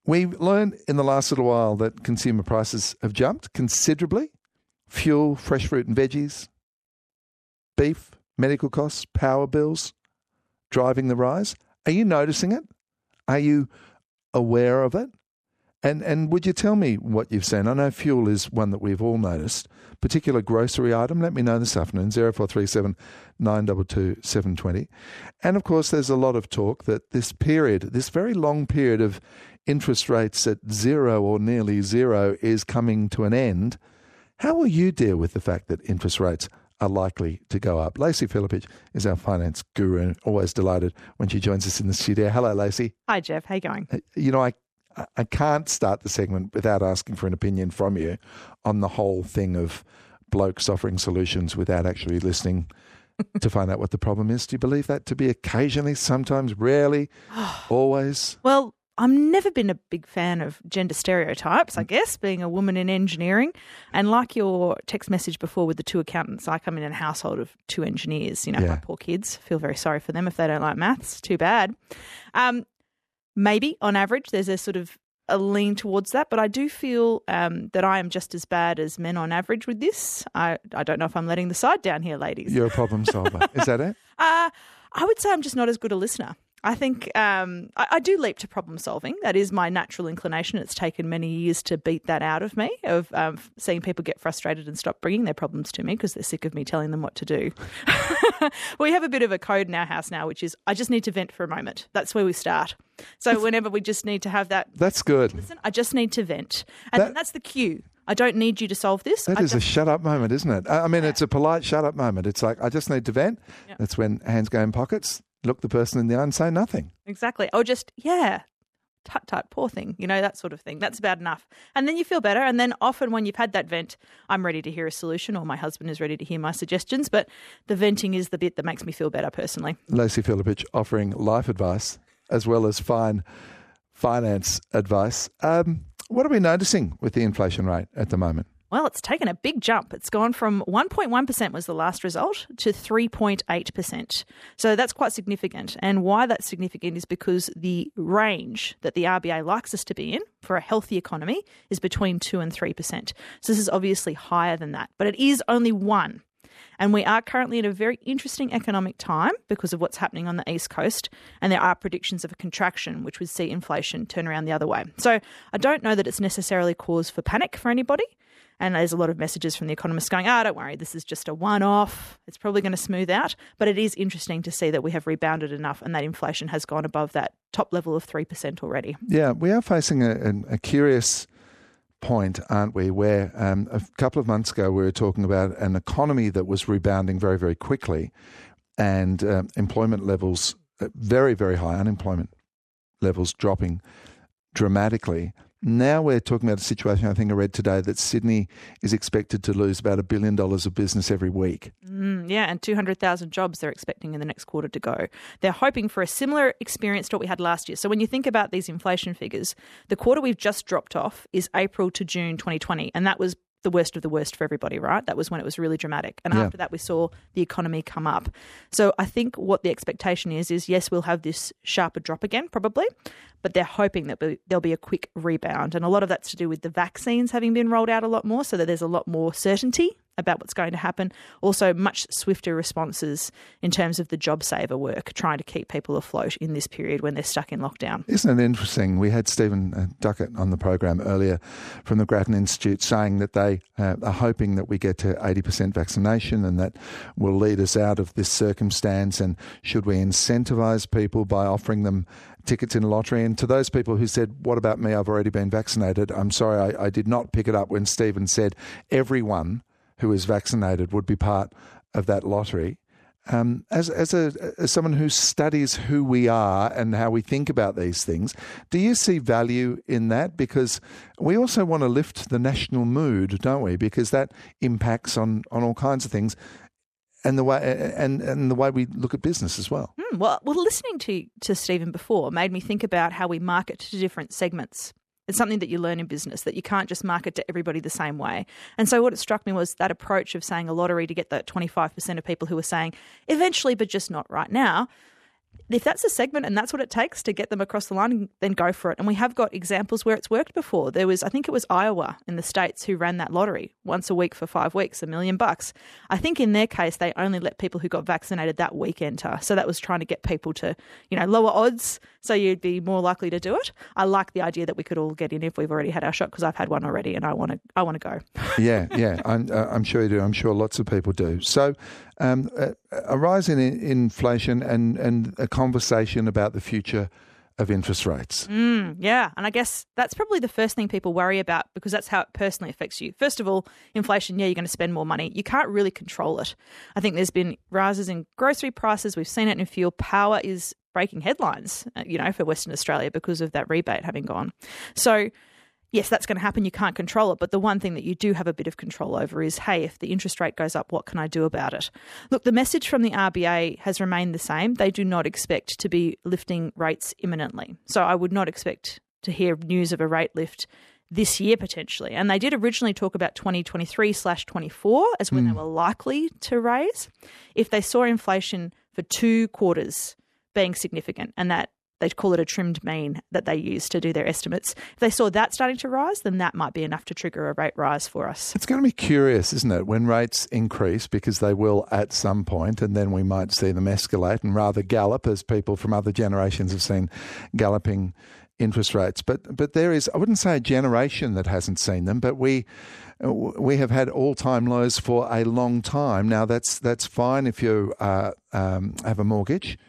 We've learned in the last little while that consumer prices have jumped considerably. Fuel, fresh fruit and veggies, beef, medical costs, power bills, driving the rise. Are you noticing it? Are you aware of it? And would you tell me what you've seen? I know fuel is one that we've all noticed. Particular grocery item, let me know this afternoon, 0437 922 720. And of course, there's a lot of talk that this period, this very long period of interest rates at zero or nearly zero is coming to an end. How will you deal with the fact that interest rates are likely to go up? Lacey Philippich is our finance guru and always delighted when she joins us in the studio. Hello, Lacey. Hi, Jeff. How you going? You know, I can't start the segment without asking for an opinion from you on the whole thing of blokes offering solutions without actually listening to find out what the problem is. Do you believe that to be occasionally, sometimes, rarely, always? Well, I've never been a big fan of gender stereotypes, I guess, being a woman in engineering. And like your text message before with the two accountants, I come in a household of two engineers. You know, my poor kids. Feel very sorry for them if they don't like maths. Too bad. Maybe on average there's a sort of a lean towards that, but I do feel that I am just as bad as men on average with this. I don't know if I'm letting the side down here, ladies. You're a problem solver. Is that it? I would say I'm just not as good a listener. I think I do leap to problem solving. That is my natural inclination. It's taken many years to beat that out of me, of seeing people get frustrated and stop bringing their problems to me because they're sick of me telling them what to do. We have a bit of a code in our house now, which is I just need to vent for a moment. That's where we start. So whenever we just need to have that. That's good. Listen, I just need to vent. And that's the cue. I don't need you to solve this. That is a shut up moment, isn't it? I mean, it's a polite shut up moment. It's like, I just need to vent. Yeah. That's when hands go in pockets. Look the person in the eye and say nothing. Exactly. Or just, tut, poor thing, that sort of thing. That's about enough. And then you feel better. And then often when you've had that vent, I'm ready to hear a solution or my husband is ready to hear my suggestions. But the venting is the bit that makes me feel better personally. Lacey Philippich offering life advice as well as finance advice. What are we noticing with the inflation rate at the moment? Well, it's taken a big jump. It's gone from 1.1% was the last result to 3.8%. So that's quite significant. And why that's significant is because the range that the RBA likes us to be in for a healthy economy is between 2 and 3%. So this is obviously higher than that, but it is only 1. And we are currently at a very interesting economic time because of what's happening on the East Coast. And there are predictions of a contraction, which would see inflation turn around the other way. So I don't know that it's necessarily cause for panic for anybody. And there's a lot of messages from the economists going, don't worry, this is just a one-off. It's probably going to smooth out. But it is interesting to see that we have rebounded enough and that inflation has gone above that top level of 3% already. Yeah, we are facing a curious point, aren't we, where a couple of months ago we were talking about an economy that was rebounding very, very quickly and employment levels very, very high, unemployment levels dropping dramatically. Now we're talking about a situation, I think I read today, that Sydney is expected to lose about $1 billion of business every week. And 200,000 jobs they're expecting in the next quarter to go. They're hoping for a similar experience to what we had last year. So when you think about these inflation figures, the quarter we've just dropped off is April to June 2020, and that was the worst of the worst for everybody, right? That was when it was really dramatic. And after that, we saw the economy come up. So I think what the expectation is yes, we'll have this sharper drop again, probably, but they're hoping that there'll be a quick rebound. And a lot of that's to do with the vaccines having been rolled out a lot more so that there's a lot more certainty about what's going to happen. Also, much swifter responses in terms of the JobSaver work, trying to keep people afloat in this period when they're stuck in lockdown. Isn't it interesting? We had Stephen Duckett on the program earlier from the Grattan Institute saying that they are hoping that we get to 80% vaccination and that will lead us out of this circumstance. And should we incentivise people by offering them tickets in a lottery? And to those people who said, what about me? I've already been vaccinated. I'm sorry, I did not pick it up when Stephen said everyone who is vaccinated would be part of that lottery. As someone who studies who we are and how we think about these things, do you see value in that? Because we also want to lift the national mood, don't we? Because that impacts on all kinds of things. And the way and the way we look at business as well. Well, listening to Stephen before made me think about how we market to different segments. It's something that you learn in business, that you can't just market to everybody the same way. And so what it struck me was that approach of saying a lottery to get that 25% of people who are saying eventually, but just not right now. if that's a segment and that's what it takes to get them across the line, then go for it. And we have got examples where it's worked before. I think it was Iowa in the States who ran that lottery once a week for 5 weeks, $1 million. I think in their case, they only let people who got vaccinated that week enter. So that was trying to get people to, lower odds so you'd be more likely to do it. I like the idea that we could all get in if we've already had our shot, because I've had one already and I want to go. Yeah. I'm sure you do. I'm sure lots of people do. So a rise in inflation and a conversation about the future of interest rates. Yeah, and I guess that's probably the first thing people worry about, because that's how it personally affects you. First of all, inflation, you're going to spend more money. You can't really control it. I think there's been rises in grocery prices. We've seen it in fuel. Power is breaking headlines, for Western Australia because of that rebate having gone. So yes, that's going to happen. You can't control it. But the one thing that you do have a bit of control over is, hey, if the interest rate goes up, what can I do about it? Look, the message from the RBA has remained the same. They do not expect to be lifting rates imminently. So I would not expect to hear news of a rate lift this year potentially. And they did originally talk about 2023/24 as when they were likely to raise. If they saw inflation for 2 quarters being significant, and that they call it a trimmed mean that they use to do their estimates. If they saw that starting to rise, then that might be enough to trigger a rate rise for us. It's going to be curious, isn't it, when rates increase, because they will at some point, and then we might see them escalate and rather gallop, as people from other generations have seen galloping interest rates. But there is, I wouldn't say a generation that hasn't seen them, but we have had all-time lows for a long time. Now, that's fine if you have a mortgage.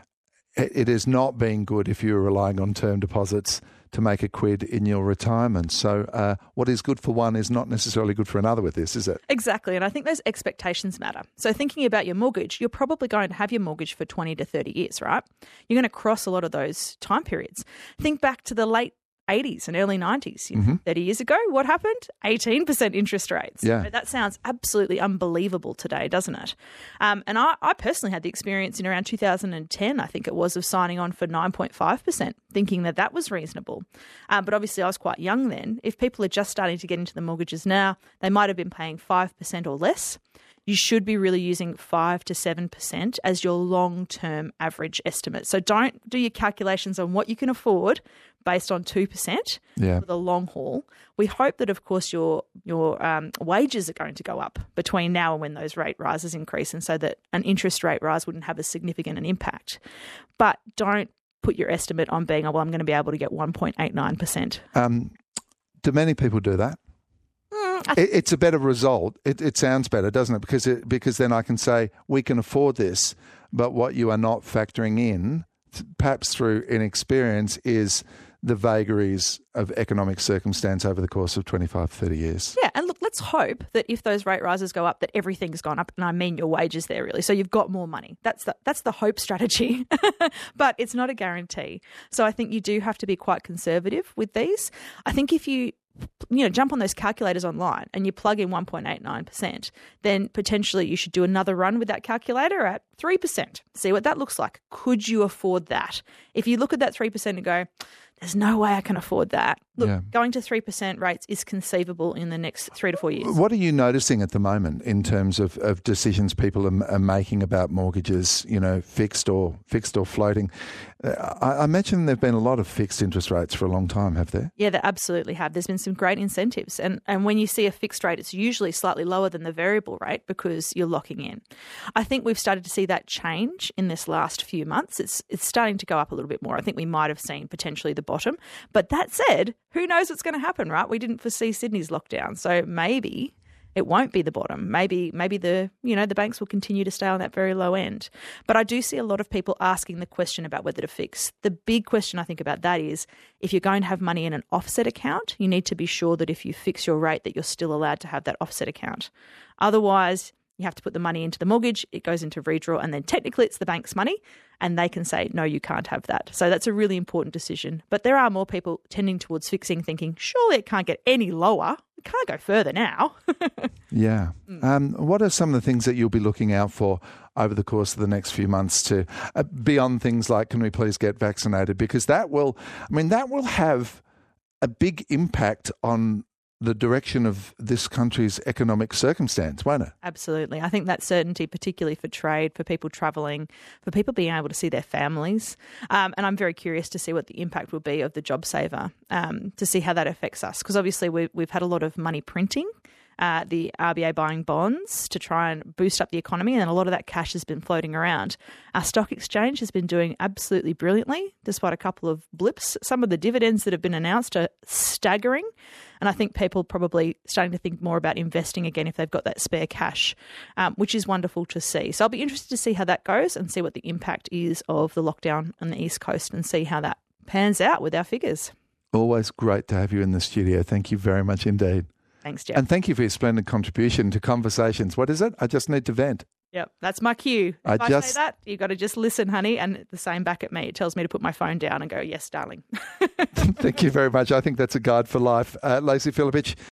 It has not been good if you're relying on term deposits to make a quid in your retirement. So what is good for one is not necessarily good for another with this, is it? Exactly. And I think those expectations matter. So thinking about your mortgage, you're probably going to have your mortgage for 20 to 30 years, right? You're going to cross a lot of those time periods. Think back to the late 80s and early 90s. 30 years ago, what happened? 18% interest rates. Yeah. That sounds absolutely unbelievable today, doesn't it? And I personally had the experience in around 2010, I think it was, of signing on for 9.5%, thinking that was reasonable. But obviously I was quite young then. If people are just starting to get into the mortgages now, they might have been paying 5% or less. You should be really using 5 to 7% as your long-term average estimate. So don't do your calculations on what you can afford based on 2% for the long haul. We hope that, of course, your wages are going to go up between now and when those rate rises increase, and so that an interest rate rise wouldn't have as significant an impact. But don't put your estimate on being, I'm going to be able to get 1.89%. Do many people do that? It's a better result. It sounds better, doesn't it? Because then I can say we can afford this, but what you are not factoring in, perhaps through inexperience, is the vagaries of economic circumstance over the course of 25, 30 years. Yeah, and look, let's hope that if those rate rises go up, that everything's gone up, and I mean your wages there really. So you've got more money. That's the hope strategy, but it's not a guarantee. So I think you do have to be quite conservative with these. I think if you jump on those calculators online and you plug in 1.89%, then potentially you should do another run with that calculator at 3%. See what that looks like. Could you afford that? If you look at that 3% and go, there's no way I can afford that. Look, going to 3% rates is conceivable in the next 3 to 4 years. What are you noticing at the moment in terms of decisions people are making about mortgages, fixed or floating? I imagine there have been a lot of fixed interest rates for a long time, have there? Yeah, they absolutely have. There's been some great incentives. And when you see a fixed rate, it's usually slightly lower than the variable rate because you're locking in. I think we've started to see that change in this last few months. It's starting to go up a little bit more. I think we might have seen potentially the bottom. But that said, who knows what's going to happen, right? We didn't foresee Sydney's lockdown. So maybe it won't be the bottom. Maybe the banks will continue to stay on that very low end. But I do see a lot of people asking the question about whether to fix. The big question I think about that is, if you're going to have money in an offset account, you need to be sure that if you fix your rate that you're still allowed to have that offset account. Otherwise, you have to put the money into the mortgage, it goes into redraw, and then technically it's the bank's money, and they can say, no, you can't have that. So that's a really important decision. But there are more people tending towards fixing, thinking, surely it can't get any lower. It can't go further now. Yeah. What are some of the things that you'll be looking out for over the course of the next few months to beyond things like, can we please get vaccinated? Because that will have a big impact on the direction of this country's economic circumstance, won't it? Absolutely. I think that certainty, particularly for trade, for people travelling, for people being able to see their families. And I'm very curious to see what the impact will be of the JobSaver, to see how that affects us. Because obviously we've had a lot of money printing, the RBA buying bonds to try and boost up the economy, and a lot of that cash has been floating around. Our stock exchange has been doing absolutely brilliantly, despite a couple of blips. Some of the dividends that have been announced are staggering, and I think people probably starting to think more about investing again if they've got that spare cash, which is wonderful to see. So I'll be interested to see how that goes and see what the impact is of the lockdown on the East Coast and see how that pans out with our figures. Always great to have you in the studio. Thank you very much indeed. Thanks, Jeff. And thank you for your splendid contribution to Conversations. What is it? I just need to vent. Yep, that's my cue. If I say that, you've got to just listen, honey, and the same back at me. It tells me to put my phone down and go, yes, darling. Thank you very much. I think that's a guide for life. Lacey Filipovich.